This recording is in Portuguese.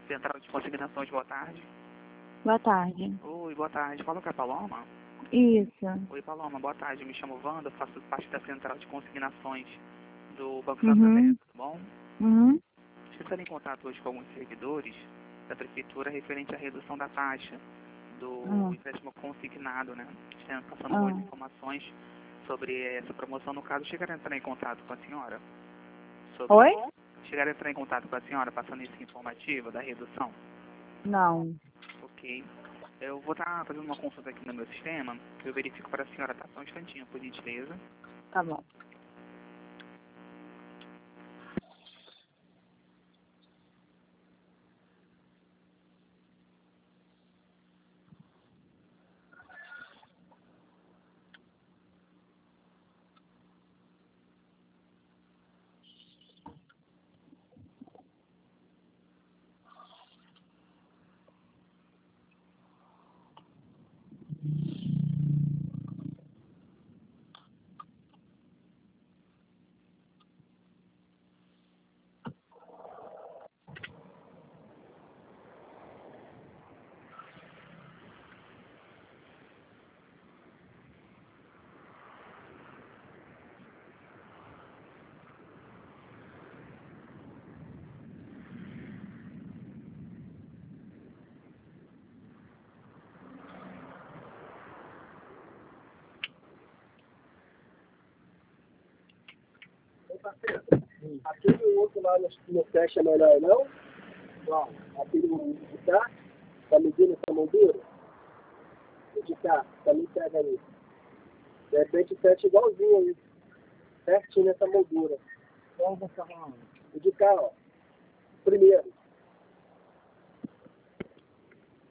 Central de Consignações, boa tarde. Boa tarde. Oi, boa tarde. Fala com a Paloma? Isso. Oi, Paloma, boa tarde. Me chamo Wanda, faço parte da Central de Consignações do Banco Uhum. Santander, tudo bom? Uhum. Estou entrando em contato hoje com alguns servidores da Prefeitura referente à redução da taxa do empréstimo consignado, né? Estamos passando algumas informações sobre essa promoção. No caso, chegaram a entrar em contato com a senhora? Oi? Chegaram a entrar em contato com a senhora passando esse informativo da redução? Não. Ok. Eu vou estar fazendo uma consulta aqui no meu sistema. Eu verifico para a senhora, tá? Só um instantinho, por gentileza. Tá bom. Aquele outro lá no teste é melhor, não? Ó, aquele de cá, tá medindo essa moldura? O de cá, também pega aí. De repente, teste igualzinho aí. Certinho nessa moldura. Qual você tá falando? O de cá, ó.